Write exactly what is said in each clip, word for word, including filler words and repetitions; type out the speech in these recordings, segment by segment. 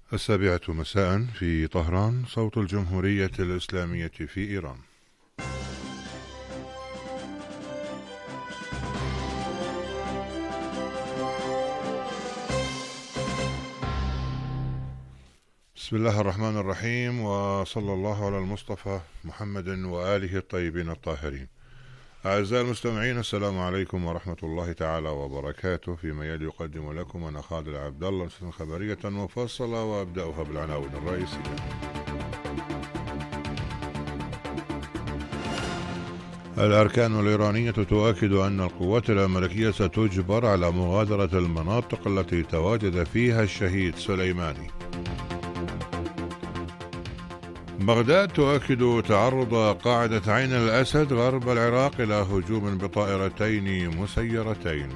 السابعة مساء في طهران، صوت الجمهورية الإسلامية في إيران. بسم الله الرحمن الرحيم، وصلى الله على المصطفى محمد وآله الطيبين الطاهرين. أعزائي المستمعين، السلام عليكم ورحمة الله تعالى وبركاته. فيما يلي يقدم لكم أنا خالد عبد الله نشرة خبرية مفصلة، وأبدأها بالعناوين الرئيسية. الأركان الإيرانية تؤكد أن القوات الأمريكية ستجبر على مغادرة المناطق التي تواجد فيها الشهيد سليماني. بغداد تؤكد تعرض قاعدة عين الأسد غرب العراق إلى هجوم بطائرتين مسيرتين.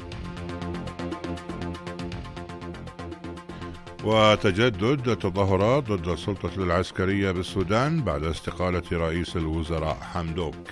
وتجدد التظاهرات ضد السلطة العسكرية بالسودان بعد استقالة رئيس الوزراء حمدوك.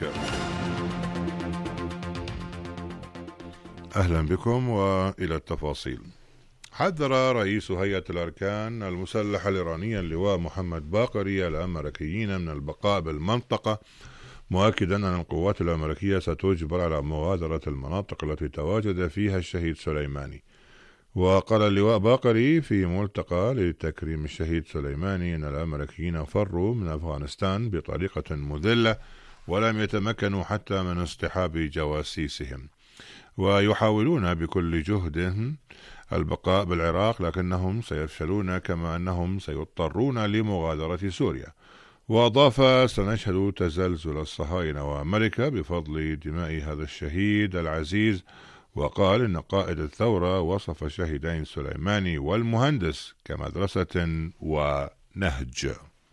أهلا بكم وإلى التفاصيل. حذر رئيس هيئة الأركان المسلحة الإيرانية اللواء محمد باقري الأمريكيين من البقاء بالمنطقة، مؤكدا أن القوات الأمريكية ستجبر على مغادرة المناطق التي تواجد فيها الشهيد سليماني. وقال اللواء باقري في ملتقى لتكريم الشهيد سليماني أن الأمريكيين فروا من أفغانستان بطريقة مذلة ولم يتمكنوا حتى من اصطحاب جواسيسهم، ويحاولون بكل جهدهم البقاء بالعراق لكنهم سيفشلون، كما أنهم سيضطرون لمغادرة سوريا. وأضاف: سنشهد تزلزل الصهاينة وأمريكا بفضل دماء هذا الشهيد العزيز. وقال إن قائد الثورة وصف الشهيدين سليماني والمهندس كمدرسة ونهج.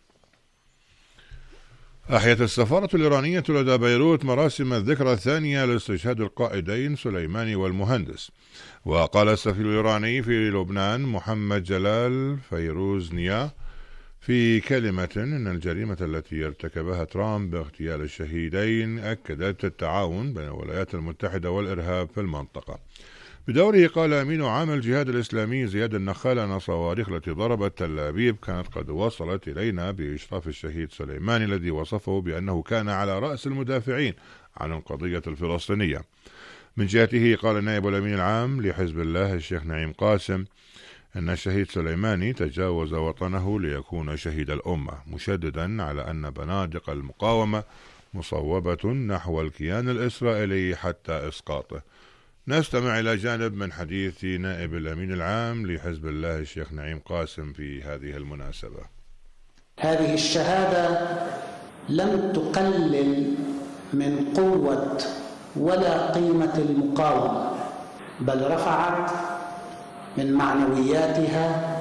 أحيت السفارة الإيرانية لدى بيروت مراسم الذكرى الثانية لاستشهاد القائدين سليماني والمهندس. وقال السفير الإيراني في لبنان محمد جلال فيروزنيا في كلمة إن الجريمة التي ارتكبها ترامب باغتيال الشهيدين أكدت التعاون بين الولايات المتحدة والإرهاب في المنطقة. بدوره قال أمين عام الجهاد الإسلامي زياد النخال أن الصواريخ التي ضربت تل أبيب كانت قد وصلت إلينا بإشراف الشهيد سليماني الذي وصفه بأنه كان على رأس المدافعين عن القضية الفلسطينية. من جهته قال النائب الأمين العام لحزب الله الشيخ نعيم قاسم أن الشهيد سليماني تجاوز وطنه ليكون شهيد الأمة، مشددا على أن بنادق المقاومة مصوبة نحو الكيان الإسرائيلي حتى إسقاطه. نستمع إلى جانب من حديث نائب الأمين العام لحزب الله الشيخ نعيم قاسم في هذه المناسبة. هذه الشهادة لم تقلل من قوة ولا قيمة المقاومة، بل رفعت من معنوياتها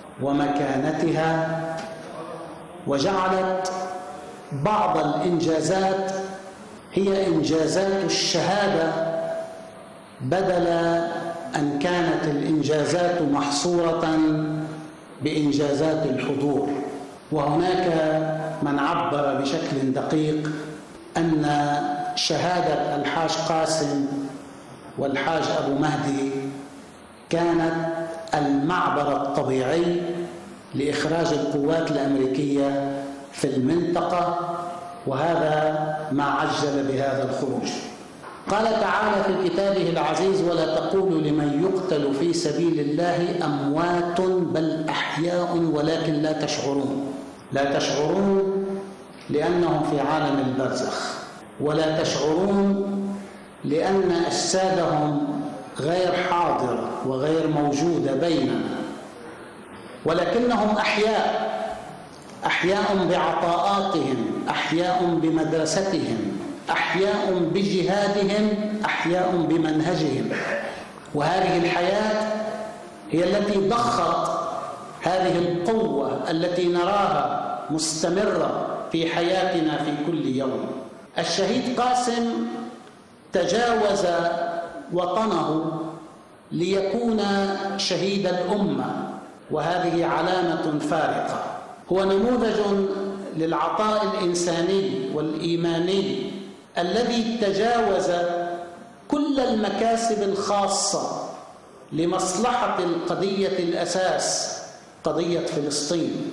ومكانتها، وجعلت بعض الإنجازات هي إنجازات الشهادة بدل أن كانت الإنجازات محصورة بإنجازات الحضور. وهناك من عبر بشكل دقيق أن شهادة الحاج قاسم والحاج أبو مهدي كانت المعبر الطبيعي لإخراج القوات الأمريكية في المنطقة، وهذا ما عجل بهذا الخروج. قال تعالى في كتابه العزيز: ولا تقولوا لمن يقتل في سبيل الله أموات بل أحياء ولكن لا تشعرون. لا تشعرون لأنهم في عالم البرزخ، ولا تشعرون لأن أجسادهم غير حاضرة وغير موجودة بيننا، ولكنهم أحياء، أحياء بعطاءاتهم، أحياء بمدرستهم، أحياء بجهادهم، أحياء بمنهجهم. وهذه الحياة هي التي ضخت هذه القوة التي نراها مستمرة في حياتنا في كل يوم. الشهيد قاسم تجاوز وطنه ليكون شهيد الأمة، وهذه علامة فارقة. هو نموذج للعطاء الإنساني والإيماني الذي تجاوز كل المكاسب الخاصة لمصلحة القضية الأساس قضية فلسطين.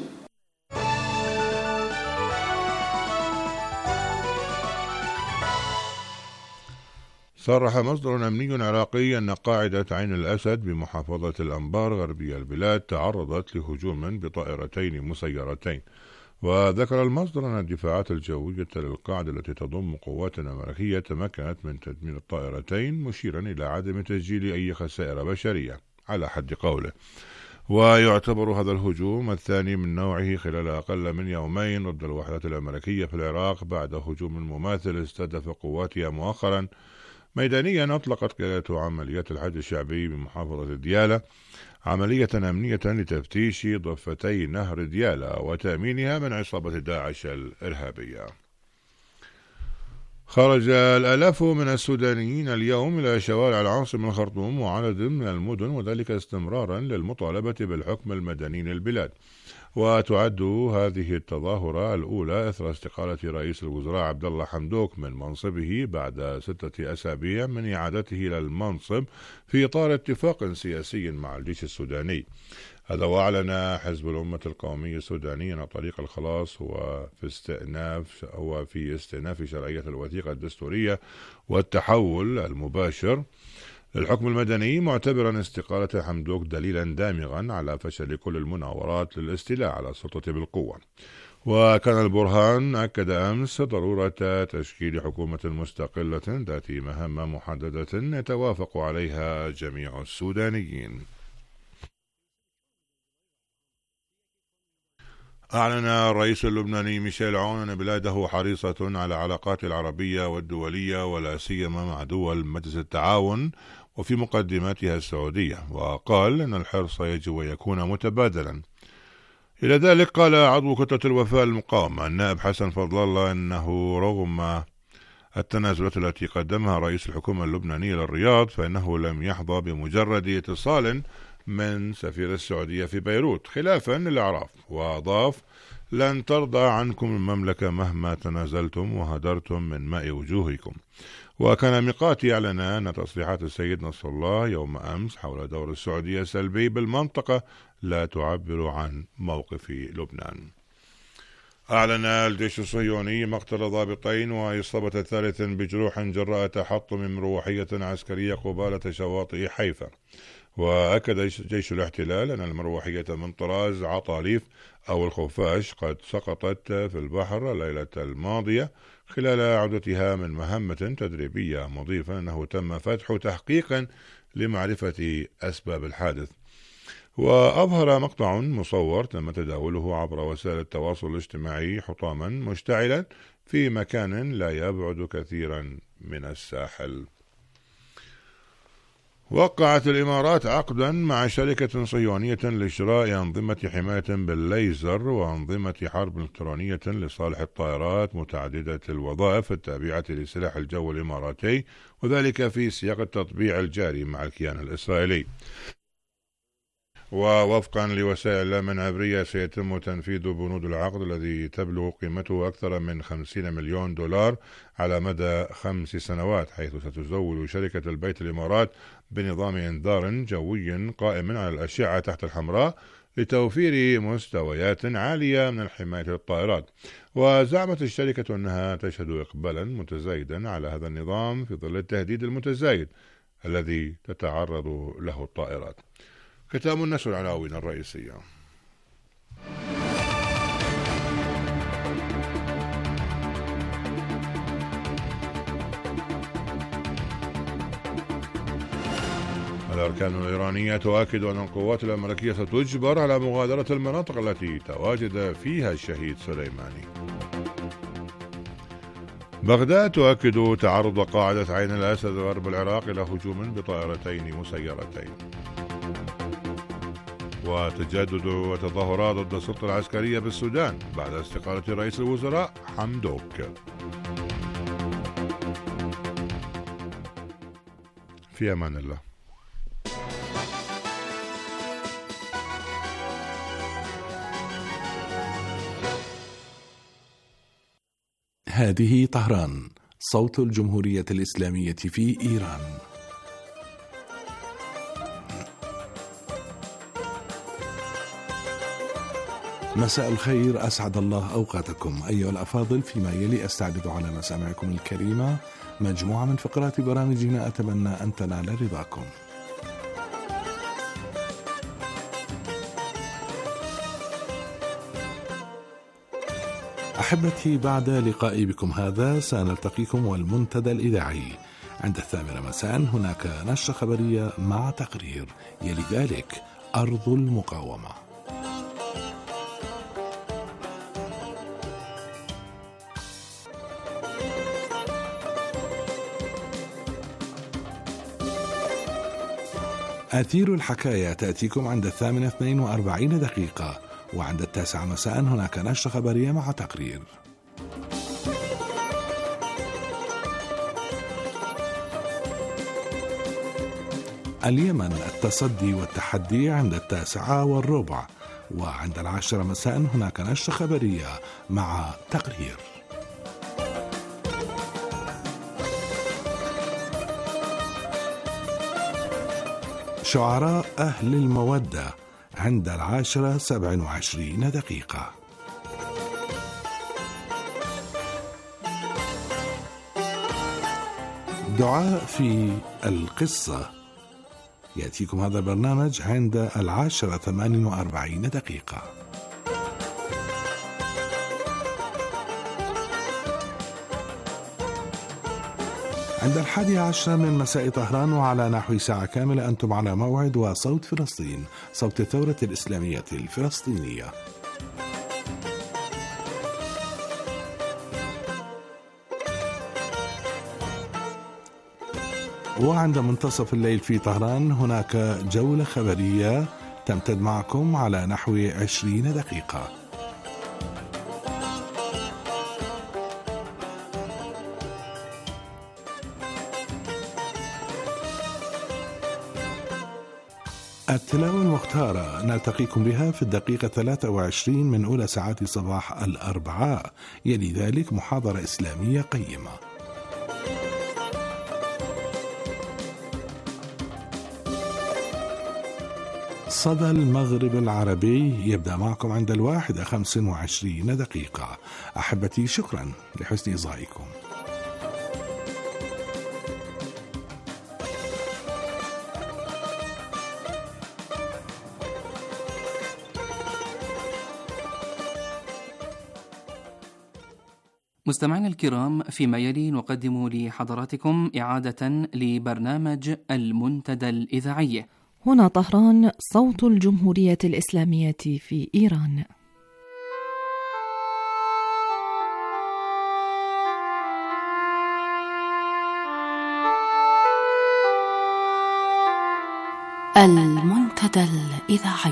صرح مصدر أمني عراقي أن قاعدة عين الأسد بمحافظة الأنبار غربي البلاد تعرضت لهجوم بطائرتين مسيرتين. وذكر المصدر أن الدفاعات الجوية للقاعدة التي تضم قوات أمريكية تمكنت من تدمير الطائرتين، مشيرا إلى عدم تسجيل أي خسائر بشرية على حد قوله. ويعتبر هذا الهجوم الثاني من نوعه خلال أقل من يومين ضد الوحدات الأمريكية في العراق، بعد هجوم مماثل استهدف قواتها مؤخرا ميدانيا أطلقت قيادة عمليات الحج الشعبي بمحافظة ديالى عملية أمنية لتفتيش ضفتي نهر ديالى وتأمينها من عصابة داعش الإرهابية. خرج الآلاف من السودانيين اليوم إلى شوارع العاصمة الخرطوم وعدد من المدن، وذلك استمرارا للمطالبة بالحكم المدني للبلاد. وتعد هذه التظاهرة الأولى إثر استقالة رئيس الوزراء عبد الله حمدوك من منصبه بعد ستة أسابيع من إعادته إلى المنصب في إطار اتفاق سياسي مع الجيش السوداني. هذا وأعلن حزب الأمة القومي السوداني أن طريق الخلاص هو في استئناف هو في استئناف شرعية الوثيقة الدستورية والتحول المباشر للحكم المدني، معتبرا استقالة حمدوك دليلا دامغا على فشل كل المناورات للاستيلاء على السلطة بالقوة. وكان البرهان أكد أمس ضرورة تشكيل حكومة مستقلة ذات مهام محددة يتوافق عليها جميع السودانيين. أعلن الرئيس اللبناني ميشيل عون أن بلاده حريصة على العلاقات العربية والدولية ولا سيما مع دول مجلس التعاون وفي مقدماتها السعودية، وقال أن الحرص يجب أن يكون متبادلا. إلى ذلك قال عضو كتلة الوفاء المقاومة النائب حسن فضل الله أنه رغم التنازلات التي قدمها رئيس الحكومة اللبنانية للرياض فإنه لم يحظى بمجرد اتصال من سفير السعودية في بيروت خلافا للأعراف. وأضاف: لن ترضى عنكم المملكة مهما تنازلتم وهدرتم من ماء وجوهكم. وكان ميقاتي أعلن أن تصريحات السيد نصر الله يوم أمس حول دور السعودية السلبي بالمنطقة لا تعبر عن موقف لبنان. أعلن الجيش الصهيوني مقتل ضابطين وإصابة ثالث بجروح جراء تحطم مروحية عسكرية قبالة شواطئ حيفا. وأكد جيش الاحتلال أن المروحية من طراز عطاليف أو الخفاش قد سقطت في البحر الليلة الماضية خلال عودتها من مهمة تدريبية، مضيفا أنه تم فتح تحقيق لمعرفة أسباب الحادث. وأظهر مقطع مصور تم تداوله عبر وسائل التواصل الاجتماعي حطاما مشتعلا في مكان لا يبعد كثيرا من الساحل. وقعت الإمارات عقدا مع شركة صهيونية لشراء أنظمة حماية بالليزر وأنظمة حرب إلكترونية لصالح الطائرات متعددة الوظائف التابعة لسلاح الجو الإماراتي، وذلك في سياق التطبيع الجاري مع الكيان الإسرائيلي. ووفقا لوسائل الأمن عبرية سيتم تنفيذ بنود العقد الذي تبلغ قيمته أكثر من خمسين مليون دولار على مدى خمس سنوات، حيث ستزود شركة البيت الإمارات بنظام إنذار جوي قائم على الأشعة تحت الحمراء لتوفير مستويات عالية من الحماية للطائرات. وزعمت الشركة أنها تشهد إقبالا متزايدا على هذا النظام في ظل التهديد المتزايد الذي تتعرض له الطائرات. ختام النشر العناوين الرئيسية. الأركان الإيرانية تؤكد أن القوات الأمريكية ستجبر على مغادرة المناطق التي تواجد فيها الشهيد سليماني. بغداد تؤكد تعرض قاعدة عين الأسد غرب العراق إلى هجوم بطائرتين مسيرتين. وتجدد وتظاهرات ضد السلطة العسكرية بالسودان بعد استقالة رئيس الوزراء حمدوك. في أمان الله. هذه طهران، صوت الجمهورية الإسلامية في إيران. مساء الخير، أسعد الله أوقاتكم أيها الأفاضل. فيما يلي أستعرض على مسامعكم الكريمة مجموعة من فقرات برامجنا أتمنى أن تنال رضاكم. أحبتي، بعد لقائي بكم هذا سنلتقيكم والمنتدى الإذاعي. عند الثامنة مساء هناك نشرة خبرية مع تقرير، يلي ذلك أرض المقاومة. أثير الحكاية تأتيكم عند الثامنة اثنين وأربعين دقيقة، وعند التاسعة مساء هناك نشرة خبرية مع تقرير. اليمن التصدي والتحدي عند التاسعة والربع، وعند العاشرة مساء هناك نشرة خبرية مع تقرير. شعراء أهل المودة عند العاشرة سبع وعشرين دقيقة. دعاء في القصة يأتيكم هذا البرنامج عند العاشرة ثمان وأربعين دقيقة. عند الحادي عشر من مساء طهران وعلى نحو ساعة كاملة أنتم على موعد وصوت فلسطين، صوت الثورة الإسلامية الفلسطينية. وعند منتصف الليل في طهران هناك جولة خبرية تمتد معكم على نحو عشرين دقيقة. التلاوة المختارة نلتقيكم بها في الدقيقة ثلاثة وعشرين من أولى ساعات صباح الأربعاء، يلي ذلك محاضرة إسلامية قيمة. صدى المغرب العربي يبدأ معكم عند الواحدة خمس وعشرين دقيقة. أحبتي، شكرا لحسن إصغائكم. مستمعينا الكرام، فيما يلي نقدم لحضراتكم إعادة لبرنامج المنتدى الإذاعي. هنا طهران، صوت الجمهورية الإسلامية في إيران. المنتدى الإذاعي.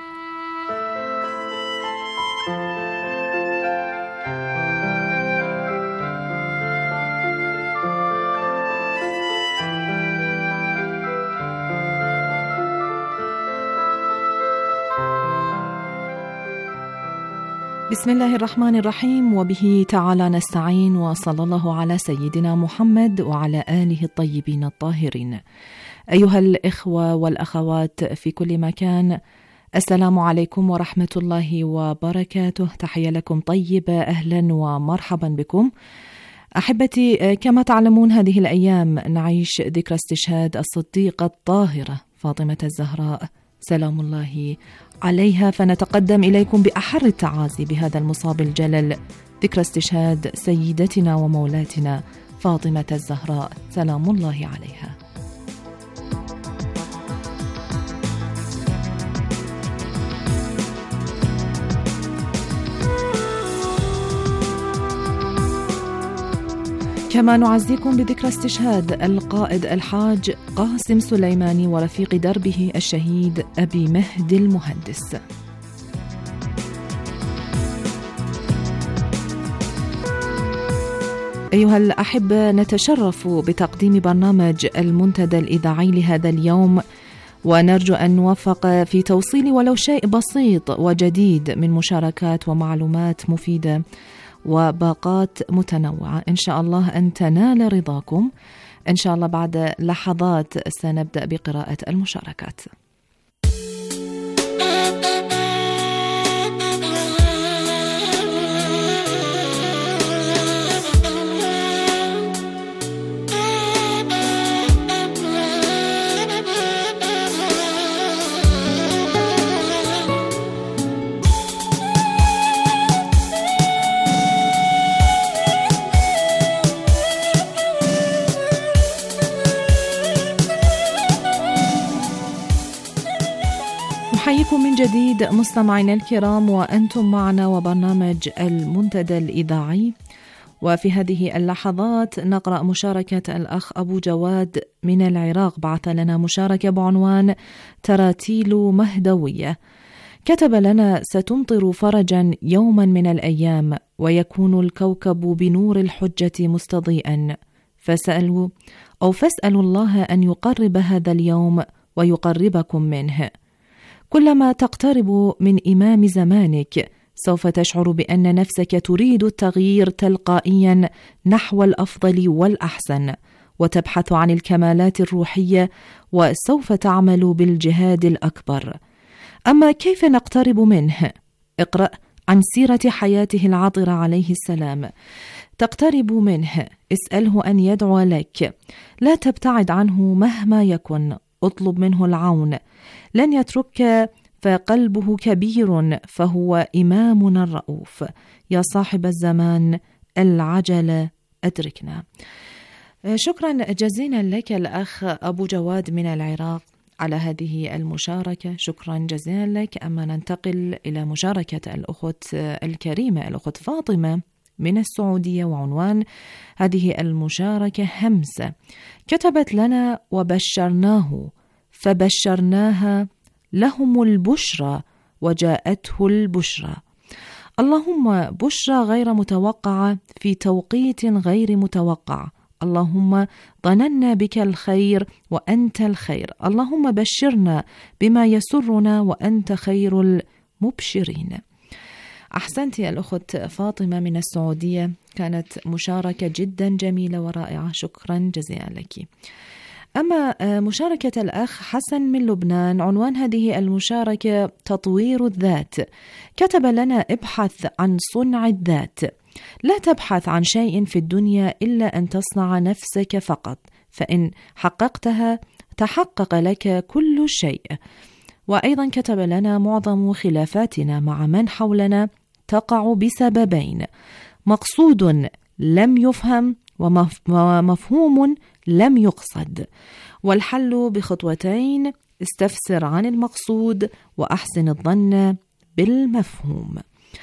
بسم الله الرحمن الرحيم، وبه تعالى نستعين، وصلى الله على سيدنا محمد وعلى آله الطيبين الطاهرين. أيها الإخوة والأخوات في كل مكان، السلام عليكم ورحمة الله وبركاته. تحية لكم طيبة، أهلا ومرحبا بكم. أحبتي، كما تعلمون هذه الأيام نعيش ذكرى استشهاد الصديقة الطاهرة فاطمة الزهراء سلام الله عليها، فنتقدم إليكم بأحر التعازي بهذا المصاب الجلل، ذكرى استشهاد سيدتنا ومولاتنا فاطمة الزهراء سلام الله عليها. كما نعزيكم بذكرى استشهاد القائد الحاج قاسم سليماني ورفيق دربه الشهيد أبي مهدي المهندس. أيها الأحبة، نتشرف بتقديم برنامج المنتدى الإذاعي لهذا اليوم، ونرجو أن نوفق في توصيل ولو شيء بسيط وجديد من مشاركات ومعلومات مفيدة وباقات متنوعة، إن شاء الله أن تنال رضاكم. إن شاء الله بعد لحظات سنبدأ بقراءة المشاركات. نحييكم من جديد مستمعينا الكرام، وأنتم معنا وبرنامج المنتدى الإذاعي. وفي هذه اللحظات نقرأ مشاركة الأخ أبو جواد من العراق، بعث لنا مشاركة بعنوان تراتيل مهدوية. كتب لنا: ستمطر فرجا يوما من الأيام، ويكون الكوكب بنور الحجة مستضيئا، فسألوا أو فاسألوا الله أن يقرب هذا اليوم ويقربكم منه. كلما تقترب من إمام زمانك سوف تشعر بأن نفسك تريد التغيير تلقائيا نحو الأفضل والأحسن، وتبحث عن الكمالات الروحية، وسوف تعمل بالجهاد الأكبر. أما كيف نقترب منه؟ اقرأ عن سيرة حياته العطرة عليه السلام. تقترب منه، اسأله أن يدعو لك، لا تبتعد عنه مهما يكن، اطلب منه العون، لن يتركك، فقلبه كبير، فهو إمامنا الرؤوف. يا صاحب الزمان العجل أدركنا. شكرا جزيلا لك الأخ أبو جواد من العراق على هذه المشاركة، شكرا جزيلا لك. أما ننتقل إلى مشاركة الأخت الكريمة الأخت فاطمة من السعودية، وعنوان هذه المشاركة همسة. كتبت لنا: وبشرناه فبشرناها لهم البشرى وجاءته البشرى. اللهم بشرى غير متوقعة في توقيت غير متوقع. اللهم ظننا بك الخير وأنت الخير. اللهم بشرنا بما يسرنا وأنت خير المبشرين. أحسنت يا الأخت فاطمة من السعودية، كانت مشاركة جدا جميلة ورائعة، شكرا جزيلا لك. أما مشاركة الأخ حسن من لبنان، عنوان هذه المشاركة تطوير الذات. كتب لنا: ابحث عن صنع الذات، لا تبحث عن شيء في الدنيا إلا أن تصنع نفسك فقط، فإن حققتها تحقق لك كل شيء. وأيضا كتب لنا: معظم خلافاتنا مع من حولنا تقع بسببين: مقصود لم يفهم، ومفهوم لم يقصد، والحل بخطوتين: استفسر عن المقصود وأحسن الظن بالمفهوم.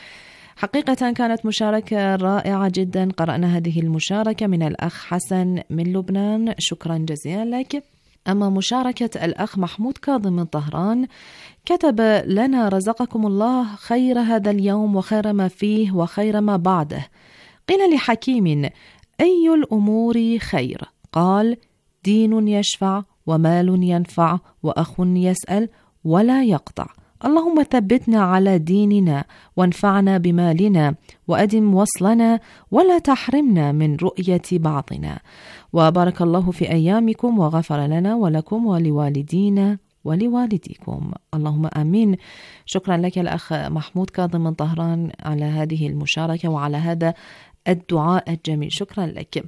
حقيقة كانت مشاركة رائعة جدا. قرأنا هذه المشاركة من الأخ حسن من لبنان، شكرا جزيلا لك. أما مشاركة الأخ محمود كاظم من طهران، كتب لنا: رزقكم الله خير هذا اليوم وخير ما فيه وخير ما بعده. قيل لحكيم: أي الأمور خير؟ قال: دين يشفع، ومال ينفع، وأخ يسأل ولا يقطع. اللهم ثبتنا على ديننا، وانفعنا بمالنا، وأدم وصلنا، ولا تحرمنا من رؤية بعضنا. وبارك الله في أيامكم، وغفر لنا ولكم ولوالدينا ولوالديكم، اللهم آمين. شكرا لك الأخ محمود كاظم من طهران على هذه المشاركة وعلى هذا الدعاء الجميل، شكرا لك.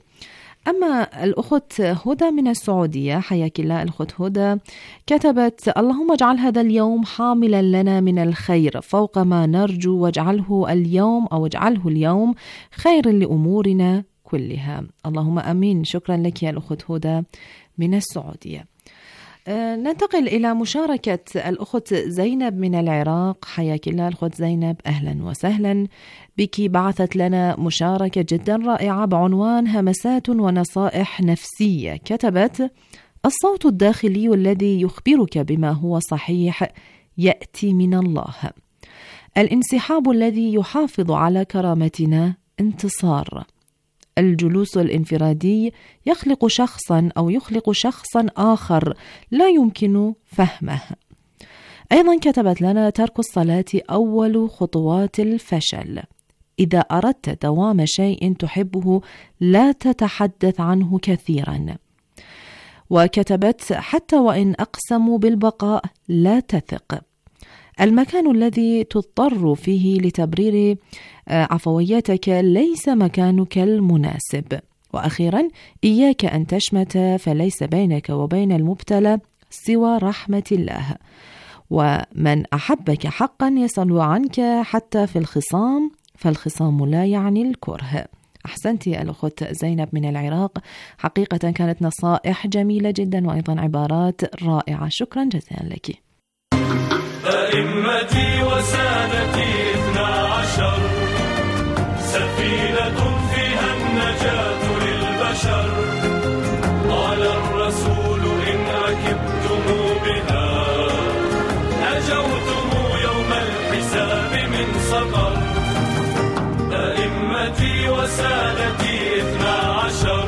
أما الأخت هدى من السعودية، حياك الله الأخت هدى، كتبت: اللهم اجعل هذا اليوم حاملا لنا من الخير فوق ما نرجو، واجعله اليوم أو اجعله اليوم خير لأمورنا كلها، اللهم أمين. شكرا لك يا الأخت هدى من السعودية. أه ننتقل إلى مشاركة الأخت زينب من العراق، حياك الله الأخت زينب، أهلا وسهلا بك. بعثت لنا مشاركة جدا رائعة بعنوان همسات ونصائح نفسية. كتبت: الصوت الداخلي الذي يخبرك بما هو صحيح يأتي من الله. الانسحاب الذي يحافظ على كرامتنا انتصار. الجلوس الانفرادي يخلق شخصا أو يخلق شخصا آخر لا يمكن فهمه. أيضا كتبت لنا: ترك الصلاة أول خطوات الفشل. إذا أردت دوام شيء تحبه لا تتحدث عنه كثيرا. وكتبت: حتى وإن أقسموا بالبقاء لا تثق. المكان الذي تضطر فيه لتبرير عفويتك ليس مكانك المناسب. وأخيرا: إياك أن تشمت، فليس بينك وبين المبتلى سوى رحمة الله. ومن أحبك حقا يسأل عنك حتى في الخصام، فالخصام لا يعني الكره. أحسنت يا الأخت زينب من العراق، حقيقة كانت نصائح جميلة جدا وأيضا عبارات رائعة، شكرا جزيلا لك. أئمتي وسادتي اثنا عشر، سفينة فيها النجاة للبشر. قال الرسول إن ركبتم بها نجوتم يوم الحساب من سقر. أئمتي وسادتي اثنا عشر،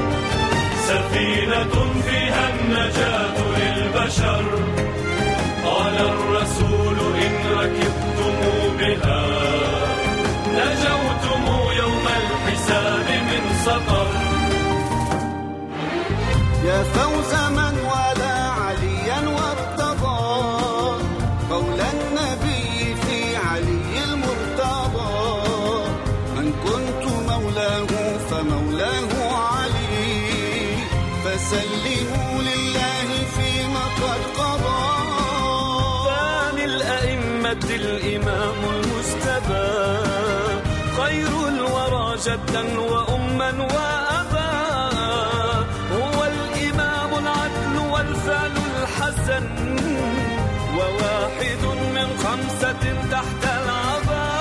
سفينة فيها النجاة للبشر. قال الرسول إن ركبتم بها نجوتم يوم الحساب من سقر. يا فوز من والى عليا وارتضى قول النبي في علي المرتضى. من كنت مولاه فمولاه علي، فسلموا لله فيما قد قضى. ثاني الأئمة الإمام المجتبى، خير الورى جدا وأما وأبا. هو الإمام العدل والفعل الحسن، وواحد من خمسة تحت العبا.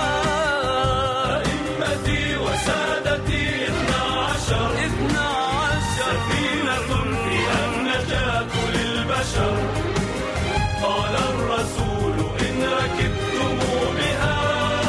أئمتي وسادتي اثنا عشر، اثنا عشر، سفينة فيها النجاة للبشر. قال الرسول إن ركبتم بها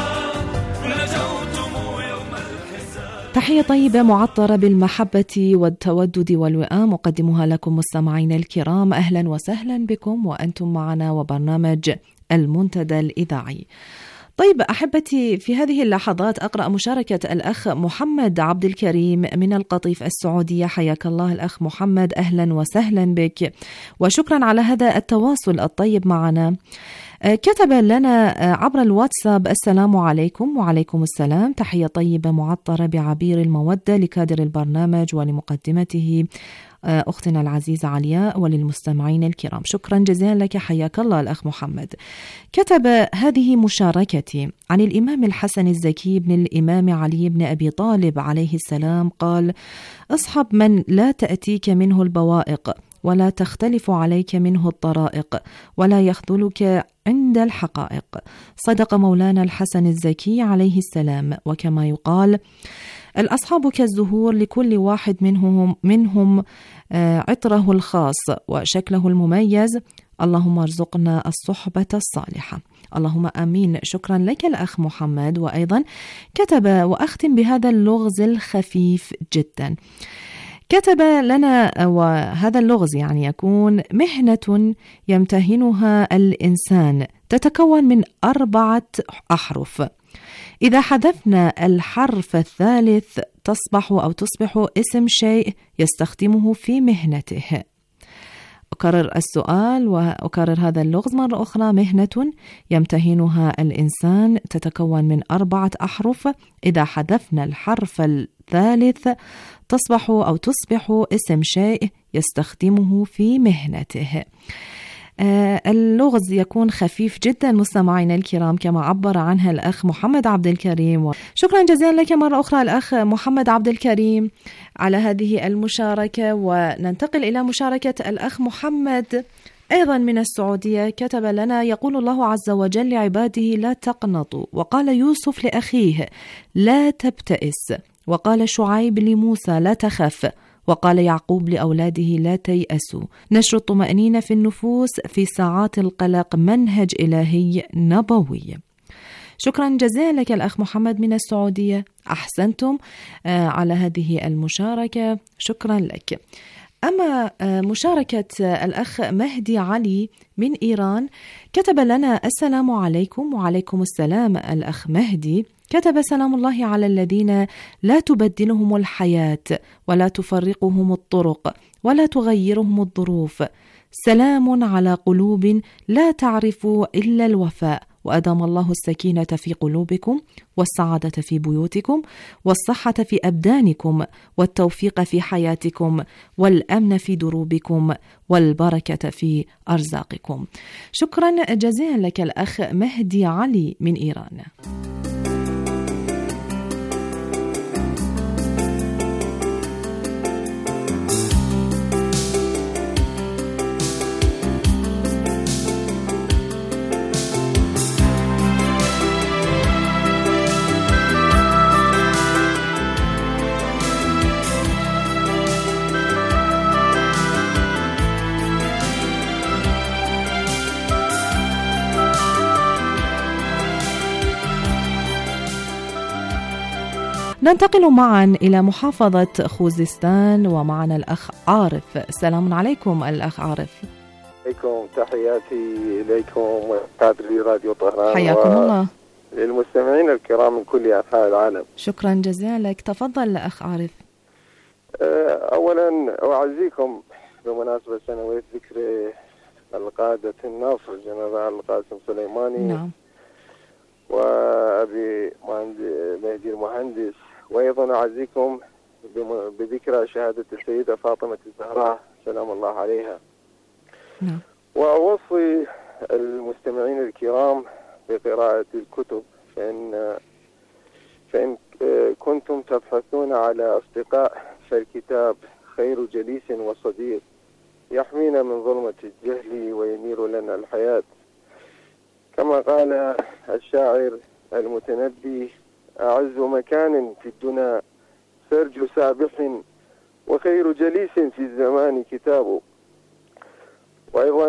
نجوتم يوم الحساب. تحية طيبة معطرة بالمحبة والتودد والوئام أقدمها لكم مستمعين الكرام. أهلا وسهلا بكم وأنتم معنا وبرنامج المنتدى الإذاعي. طيب أحبتي، في هذه اللحظات أقرأ مشاركة الأخ محمد عبد الكريم من القطيف السعودية. حياك الله الأخ محمد، أهلا وسهلا بك وشكرا على هذا التواصل الطيب معنا. كتب لنا عبر الواتساب: السلام عليكم. وعليكم السلام، تحية طيبة معطرة بعبير المودة لكادر البرنامج ولمقدمته أختنا العزيزة علياء وللمستمعين الكرام. شكرا جزيلا لك، حياك الله الأخ محمد. كتب: هذه مشاركتي عن الإمام الحسن الزكي بن الإمام علي بن أبي طالب عليه السلام قال: اصحب من لا تأتيك منه البوائق ولا تختلف عليك منه الطرائق ولا يخذلك عند الحقائق. صدق مولانا الحسن الزكي عليه السلام. وكما يقال: الأصحاب كالزهور، لكل واحد منهم, منهم عطره الخاص وشكله المميز. اللهم ارزقنا الصحبة الصالحة، اللهم آمين. شكرا لك الأخ محمد. وأيضا كتب: وأختم بهذا اللغز الخفيف جدا. كتب لنا، وهذا اللغز يعني يكون: مهنة يمتهنها الإنسان تتكون من أربعة أحرف، إذا حذفنا الحرف الثالث تصبح أو تصبح اسم شيء يستخدمه في مهنته. أكرر السؤال وأكرر هذا اللغز مرة أخرى: مهنة يمتهنها الإنسان تتكون من أربعة أحرف، إذا حذفنا الحرف الثالث تصبح أو تصبح اسم شيء يستخدمه في مهنته. آه اللغز يكون خفيف جدا مستمعينا الكرام كما عبر عنها الأخ محمد عبد الكريم. شكرا جزيلا لك مرة أخرى الأخ محمد عبد الكريم على هذه المشاركة. وننتقل إلى مشاركة الأخ محمد أيضا من السعودية. كتب لنا: يقول الله عز وجل لعباده: لا تقنطوا. وقال يوسف لأخيه: لا تبتئس. وقال شعيب لموسى: لا تخف. وقال يعقوب لأولاده: لا تيأسوا. نشر الطمأنينة في النفوس في ساعات القلق، منهج إلهي نبوي. شكرا جزيلا لك الأخ محمد من السعودية، أحسنتم على هذه المشاركة، شكرا لك. أما مشاركة الأخ مهدي علي من إيران كتب لنا: السلام عليكم. وعليكم السلام الأخ مهدي. كتب: سلام الله على الذين لا تبدلهم الحياة ولا تفرقهم الطرق ولا تغيرهم الظروف. سلام على قلوب لا تعرف إلا الوفاء، وأدام الله السكينة في قلوبكم والسعادة في بيوتكم والصحة في أبدانكم والتوفيق في حياتكم والأمن في دروبكم والبركة في أرزاقكم. شكرا جزيلا لك الأخ مهدي علي من إيران. ننتقل معا إلى محافظة خوزستان ومعنا الأخ عارف. سلام عليكم الأخ عارف. عليكم، تحياتي إليكم وقادري راديو طهران. حياكم و... الله. للمستمعين الكرام من كل أنحاء العالم. شكرا جزيلا لك. تفضل أخ عارف. أولا أعزيكم بمناسبة سنوية ذكر القادة الناصر جنرال قاسم سليماني. نعم. وأبي مهدي المهندس، وأيضا أعزيكم بذكرى شهادة السيدة فاطمة الزهراء سلام الله عليها. نعم. وأوصي المستمعين الكرام بقراءة الكتب، فإن فإن كنتم تبحثون على أصدقاء فالكتاب خير جليس وصديق يحمينا من ظلمة الجهل وينير لنا الحياة. كما قال الشاعر المتنبي: أعز مكان في الدنا سرج سابح، وخير جليس في الزمان كتاب. وأيضا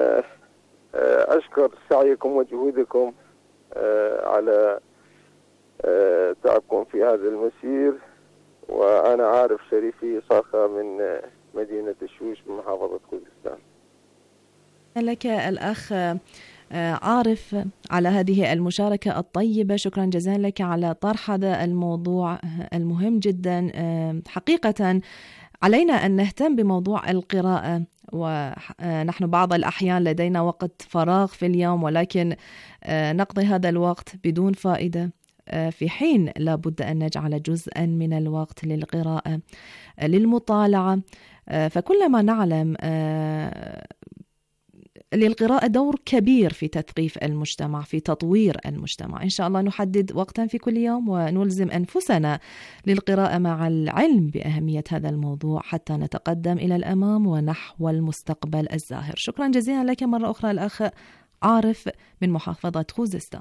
أشكر سعيكم وجهودكم على تعبكم في هذا المسير. وأنا عارف شريفي صاخة من مدينة الشوش بمحافظة خوزستان. لك الأخ عارف على هذه المشاركة الطيبة. شكرا جزيلا لك على طرح هذا الموضوع المهم جدا. حقيقة علينا أن نهتم بموضوع القراءة، ونحن بعض الأحيان لدينا وقت فراغ في اليوم، ولكن نقضي هذا الوقت بدون فائدة، في حين لا بد أن نجعل جزءا من الوقت للقراءة للمطالعة. فكلما نعلم للقراءة دور كبير في تثقيف المجتمع، في تطوير المجتمع. إن شاء الله نحدد وقتا في كل يوم ونلزم أنفسنا للقراءة مع العلم بأهمية هذا الموضوع حتى نتقدم إلى الأمام ونحو المستقبل الزاهر. شكرا جزيلا لك مرة أخرى الأخ عارف من محافظة خوزستان.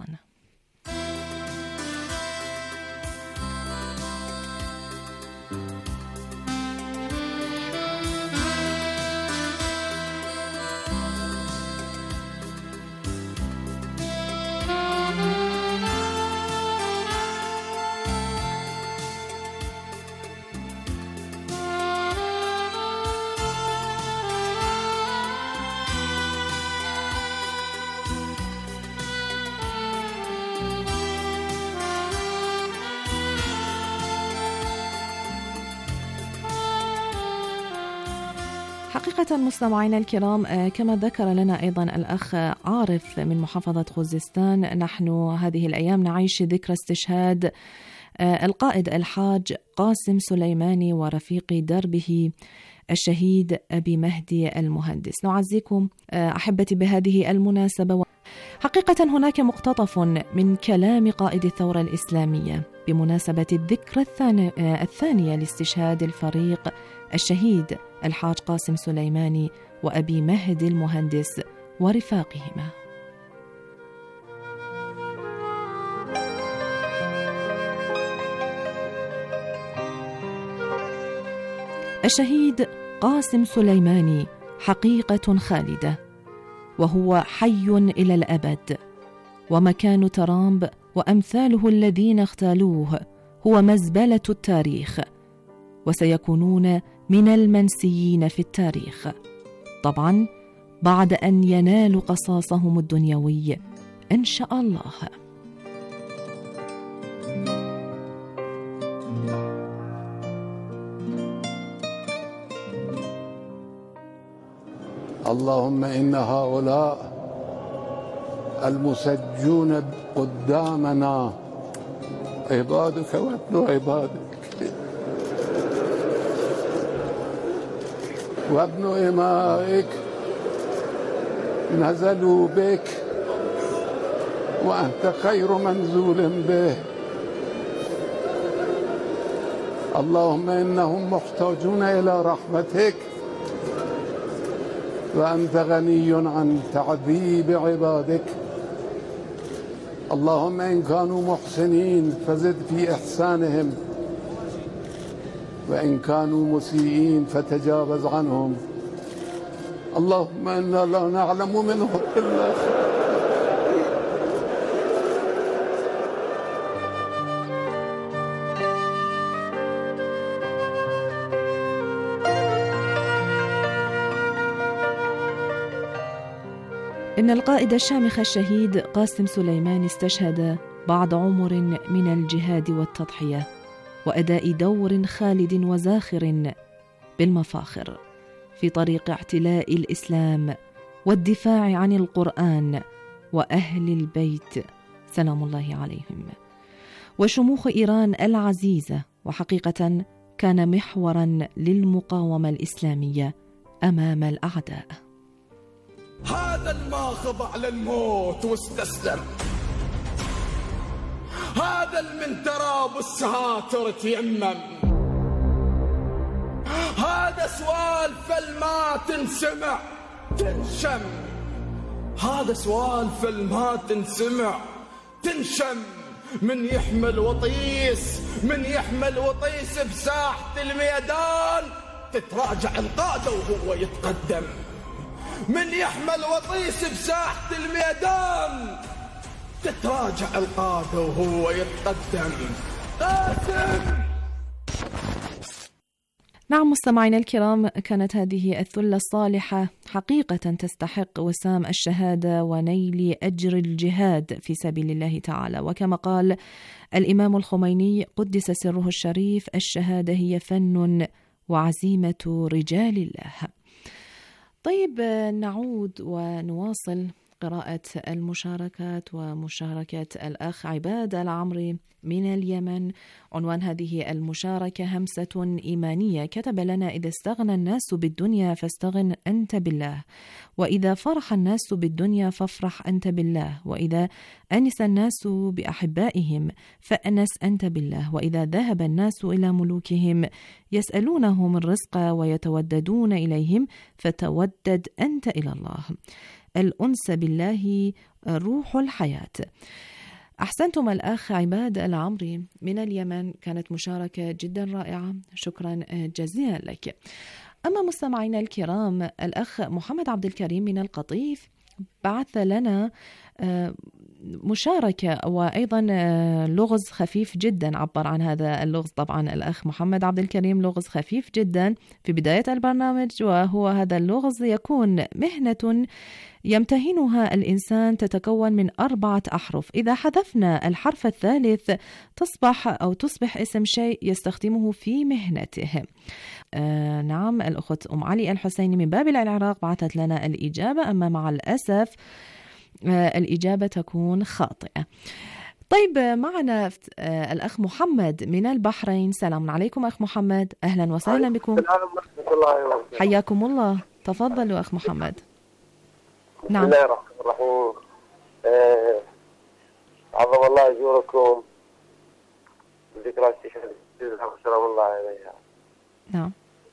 حقيقة مستمعينا الكرام، كما ذكر لنا أيضا الأخ عارف من محافظة خوزستان، نحن هذه الأيام نعيش ذكرى استشهاد القائد الحاج قاسم سليماني ورفيق دربه الشهيد أبي مهدي المهندس. نعزيكم أحبتي بهذه المناسبة. حقيقة هناك مقتطف من كلام قائد الثورة الإسلامية بمناسبة الذكرى الثانية لاستشهاد الفريق الشهيد الحاج قاسم سليماني وأبي مهدي المهندس ورفاقهما. الشهيد قاسم سليماني حقيقة خالدة، وهو حي إلى الأبد، ومكان ترامب وأمثاله الذين اغتالوه هو مزبلة التاريخ، وسيكونون من المنسيين في التاريخ، طبعا بعد أن ينالوا قصاصهم الدنيوي إن شاء الله. اللهم إن هؤلاء المسجون قدامنا عبادك وابن عبادك وابن إمائك، نزلوا بك وأنت خير منزول به. اللهم إنهم محتاجون إلى رحمتك، وأنت غني عن تعذيب عبادك. اللهم إن كانوا محسنين فزد في إحسانهم، وإن كانوا مسيئين فتجاوز عنهم. اللهم إنا لا نعلم منهم إلا خير. إن القائد الشامخ الشهيد قاسم سليمان استشهد بعد عمر من الجهاد والتضحية وأداء دور خالد وزاخر بالمفاخر في طريق اعتلاء الإسلام والدفاع عن القرآن وأهل البيت سلام الله عليهم، وشموخ إيران العزيزة، وحقيقة كان محوراً للمقاومة الإسلامية أمام الأعداء. هذا الما خضع للموت واستسلم، هذا المن تراب السهاتر تيمم، هذا سوالف الما تنسمع تنشم، هذا سوالف الما تنسمع تنشم. من يحمل وطيس من يحمل وطيس بساحة الميدان تتراجع القادة وهو يتقدم. من يحمل وطيس بساحة الميدان تتراجع القادة وهو يتقدم. قاسم. نعم مستمعينا الكرام، كانت هذه الثلة الصالحة حقيقة تستحق وسام الشهادة ونيل أجر الجهاد في سبيل الله تعالى، وكما قال الإمام الخميني قدس سره الشريف: الشهادة هي فن وعزيمة رجال الله. طيب نعود ونواصل قراءة المشاركات ومشاركة الأخ عباد العمري من اليمن. عنوان هذه المشاركة: همسة إيمانية. كتب لنا: إذا استغنى الناس بالدنيا فاستغن أنت بالله، وإذا فرح الناس بالدنيا فافرح أنت بالله، وإذا أنس الناس بأحبائهم فأنس أنت بالله، وإذا ذهب الناس إلى ملوكهم يسألونهم الرزق ويتوددون إليهم فتودد أنت إلى الله. الأنس بالله روح الحياة. أحسنتم الأخ عباد العمري من اليمن، كانت مشاركة جدا رائعة، شكرا جزيلا لك. أما مستمعينا الكرام، الأخ محمد عبد الكريم من القطيف بعث لنا مشاركة وأيضا لغز خفيف جدا، عبر عن هذا اللغز طبعا الأخ محمد عبد الكريم لغز خفيف جدا في بداية البرنامج، وهو هذا اللغز يكون: مهنة يمتهنها الإنسان تتكون من أربعة أحرف، إذا حذفنا الحرف الثالث تصبح أو تصبح اسم شيء يستخدمه في مهنته. آه نعم، الأخت أم علي الحسيني من بابل العراق بعثت لنا الإجابة، أما مع الأسف آه الإجابة تكون خاطئة. طيب معنا آه الأخ محمد من البحرين. سلام عليكم أخ محمد، أهلا وسهلا بكم. حياكم الله، تفضلوا أخ محمد. نعم. بسم الله الرحمن الرحيم. آه عظم الله أجوركم بذكرى استشهاد سلام الله عليها. نعم.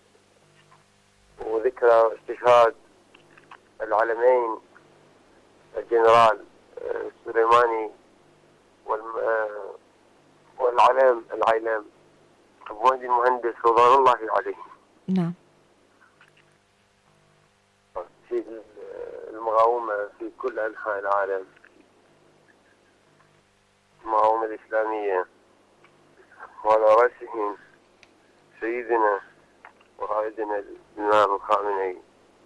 وذكرى استشهاد العلمين الجنرال السليماني والعلم العيلم أبو مهدي المهندس رضوان الله عليه. نعم. في المقاومة في كل أنحاء العالم، المقاومة الإسلامية، وعلى رأسهم سيدنا وقائدنا الإمام الخامنئي.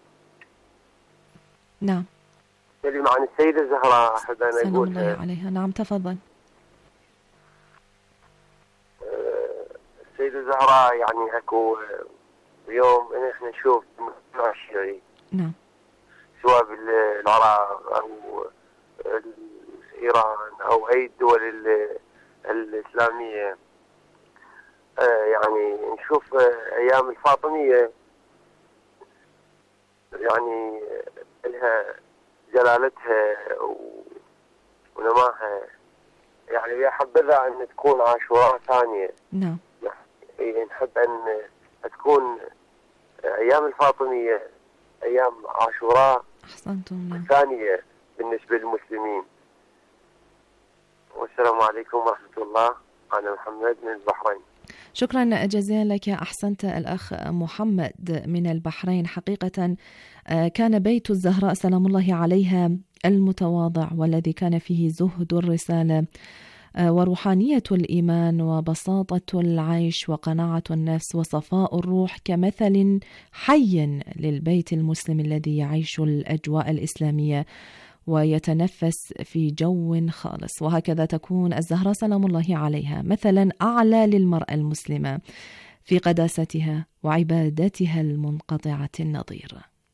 نعم. كلمة عن السيدة الزهراء أحب أن سلام أقول الله عليها. نعم تفضل. السيدة الزهراء يعني أكو يوم إن إحنا نشوف المجتمع الشيعي، نعم، سواء بالعراق أو إيران أو أي الدول الإسلامية، يعني نشوف أيام الفاطمية يعني لها جلالتها ونماها، يعني يا حبذا أن تكون عاشوراء ثانية. نعم. يعني نحب أن تكون أيام الفاطمية أيام عاشوراء أحسنتم ثانية بالنسبة للمسلمين. والسلام عليكم ورحمة الله. أنا محمد من البحرين. شكرا جزيلا لك، أحسنت الأخ محمد من البحرين. حقيقة كان بيت الزهراء سلام الله عليها المتواضع والذي كان فيه زهد الرسالة وروحانية الإيمان وبساطة العيش وقناعة النفس وصفاء الروح كمثل حي للبيت المسلم الذي يعيش الأجواء الإسلامية ويتنفس في جو خالص. وهكذا تكون الزهراء سلام الله عليها مثلا أعلى للمرأة المسلمة في قداستها وعبادتها المنقطعة النظير.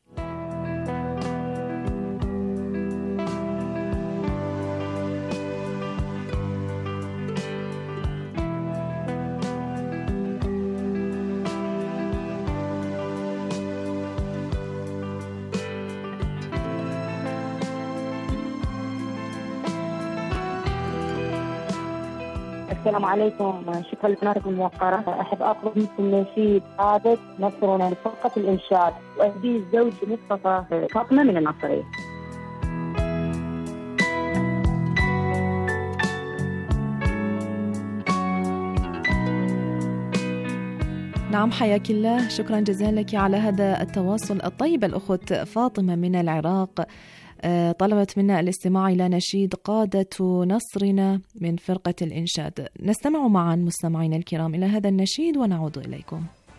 السلام عليكم، شكرا لقناتكم الموقرة. أحب أطلب منكم نشيد عادة نصرنا لفرقة الإنشاد وأهديه الزوج مصطفى فاطمة من النصرية. نعم، حياك الله، شكرا جزيلا لك على هذا التواصل الطيب. الأخت فاطمة من العراق طلبت منا الاستماع إلى نشيد قادة نصرنا من فرقة الإنشاد. نستمع معا مستمعينا الكرام إلى هذا النشيد ونعود إليكم.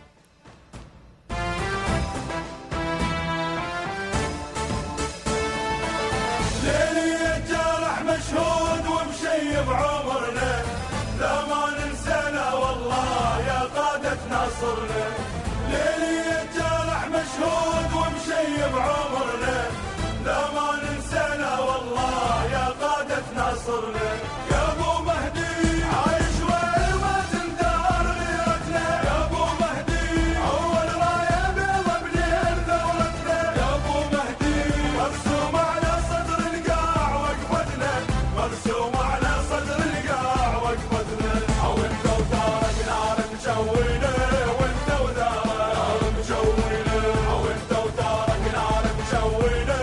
ليلي الجرح مشهود ومشيب عمرنا، لا ما ننسانا والله يا قادة نصرنا. ليلي الجرح مشهود ومشيب عمرنا، لا ما ننسانا والله يا قادة نصرنا. يا ابو مهدي عايش وين ما تندار غيرتنا، يا ابو مهدي اول رايه بيضا بليل ثورتنا. يا ابو مهدي مرسوم على صدر القاع وقفتنا، مرسوم على صدر القاع وقفتنا. او انت وثارك نار مشوينا، وانت وثارك نار مشوينا، او انت وثارك نار مشوينا.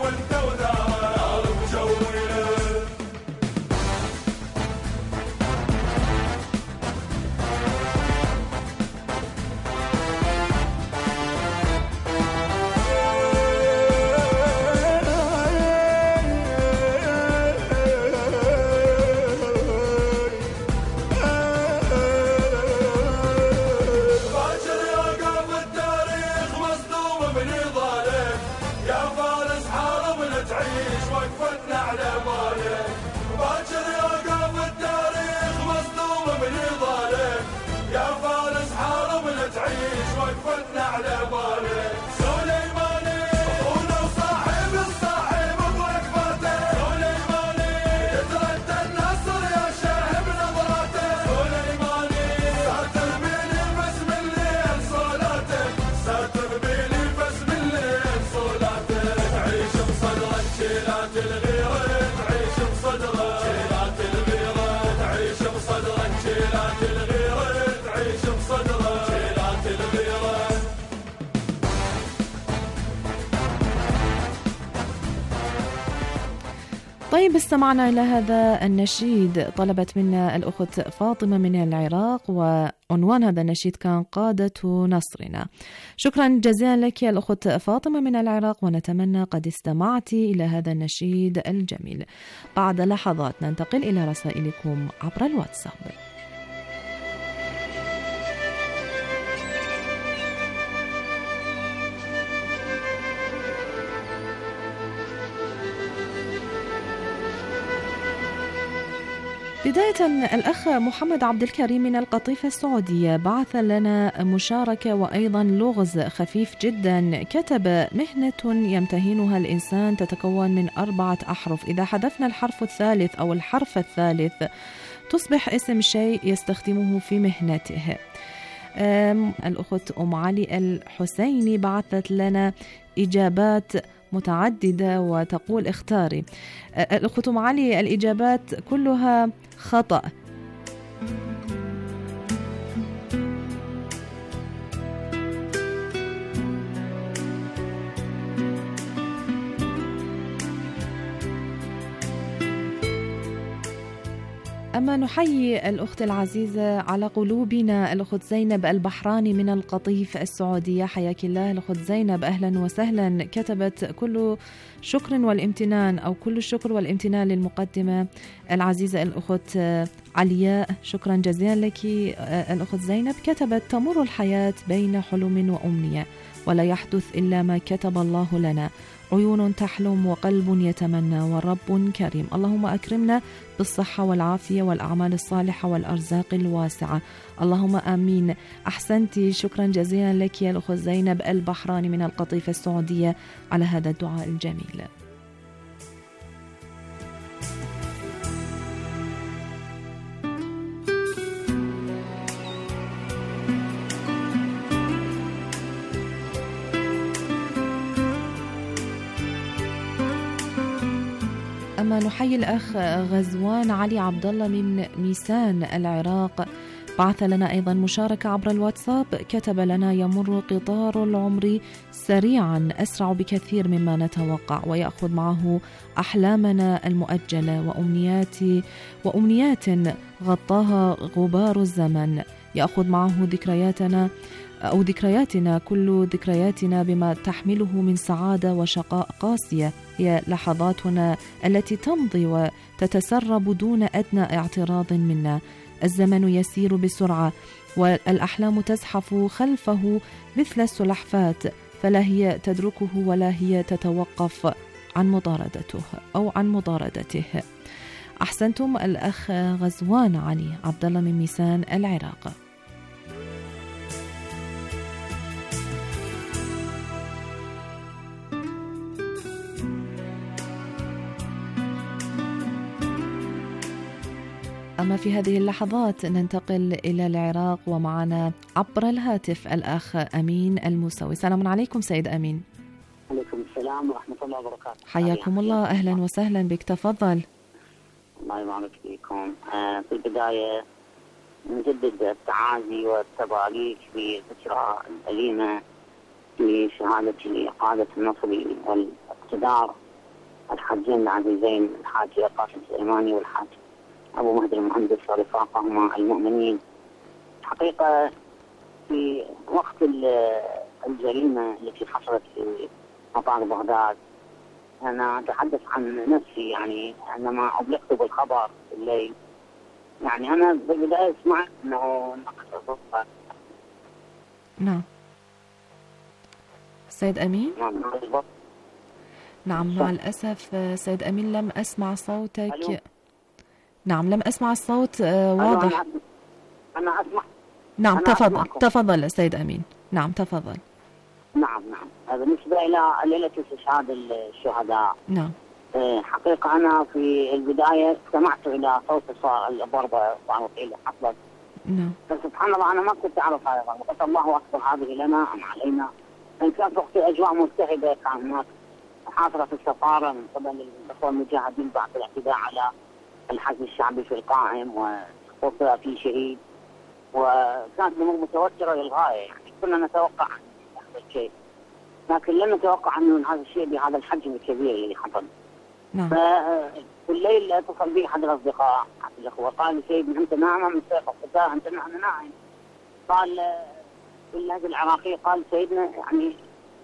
طيب، استمعنا إلى هذا النشيد طلبت منا الأخت فاطمة من العراق، وعنوان هذا النشيد كان قادة نصرنا. شكرا جزيلا لك يا الأخت فاطمة من العراق، ونتمنى قد استمعت إلى هذا النشيد الجميل. بعد لحظات ننتقل إلى رسائلكم عبر الواتساب. بداية الأخ محمد عبد الكريم من القطيفة السعودية بعث لنا مشاركة وأيضا لغز خفيف جدا. كتب: مهنة يمتهنها الإنسان تتكون من أربعة أحرف، إذا حذفنا الحرف الثالث أو الحرف الثالث تصبح اسم شيء يستخدمه في مهنته. الأخت أم علي الحسيني بعثت لنا إجابات متعددة وتقول اختاري. الأخت أم علي الإجابات كلها خطأ. أما نحيي الأخت العزيزة على قلوبنا الأخت زينب البحراني من القطيف السعودية، حياك الله الأخت زينب، أهلا وسهلا. كتبت: كل شكر والامتنان أو كل الشكر والامتنان للمقدمة العزيزة الأخت علياء، شكرا جزيلا لك الأخت زينب. كتبت: تمر الحياة بين حلم وأمنية، ولا يحدث إلا ما كتب الله لنا. عيون تحلم وقلب يتمنى والرب كريم. اللهم أكرمنا بالصحة والعافية والأعمال الصالحة والأرزاق الواسعة. اللهم آمين. أحسنتي، شكرا جزيلا لك يا الأخت زينب البحراني من القطيفة السعودية على هذا الدعاء الجميل. أما نحيي الأخ غزوان علي عبد الله من ميسان العراق، بعث لنا أيضا مشاركة عبر الواتساب، كتب لنا: يمر قطار العمر سريعا أسرع بكثير مما نتوقع، ويأخذ معه أحلامنا المؤجلة وأمنيات وأمنيات غطاها غبار الزمن، يأخذ معه ذكرياتنا أو ذكرياتنا كل ذكرياتنا بما تحمله من سعادة وشقاء قاسية، هي لحظاتنا التي تمضي وتتسرب دون أدنى اعتراض منا. الزمن يسير بسرعة والأحلام تزحف خلفه مثل السلحفاة، فلا هي تدركه ولا هي تتوقف عن مطاردته أو عن مطاردته. أحسنتم الأخ غزوان علي عبد الله من ميسان العراق. أما في هذه اللحظات ننتقل إلى العراق، ومعنا عبر الهاتف الأخ أمين الموسوي. سلام عليكم سيد أمين. عليكم السلام ورحمة الله وبركاته. حياكم الله، أهلا وسهلا بك، تفضل. الله يبارك فيكم. آه في البداية نجدد التعازي والتباريك بالذكرى الأليمة لشهادة قادة النصر والاقتدار الحاجين العزيزين الحاج قاسم سليماني والحاج أبو مهدي المهندس ورفاقهما المؤمنين. حقيقة في وقت الجريمة التي حصلت في مطار بغداد أنا أتحدث عن نفسي، يعني عندما أبلغت بالخبر في الليل، يعني أنا بالبداية سمعت أنه نقص. نعم سيد أمين. نعم مع الأسف سيد أمين لم أسمع صوتك. ألو. نعم لم أسمع الصوت واضح. أنا, أنا أسمع. نعم أنا تفضل أسمعكم. تفضل سيد أمين. نعم تفضل. نعم نعم بالنسبة إلى ليلة استشهاد الشهداء، نعم حقيقة أنا في البداية استمعت إلى صوت الضربة اللي حصلت. نعم فسبحان الله أنا ما كنت أعرف هذا، وقلت الله أكبر هذه لنا أم علينا. إن كانت وقتي أجواء ملتهبة، كان هناك محاصرة في السفارة من قبل الأخوة المجاهدين بعد الاعتداء على الحزب الشعبي في القائم وسقوط في شهيد، وكانت الأمور متوترة للغاية، يعني كنا نتوقع هذا الشيء، لكن لم نتوقع أنه هذا الشيء بهذا الحجم الكبير اللي حصل. نعم. ففي الليل اتصل بي أحد الأصدقاء أحد الأخوة، قال لي: سيد أنت نائم من سيف القتال؟ أنت أنا نائم. قال باللهجة العراقية، قال: سيدنا يعني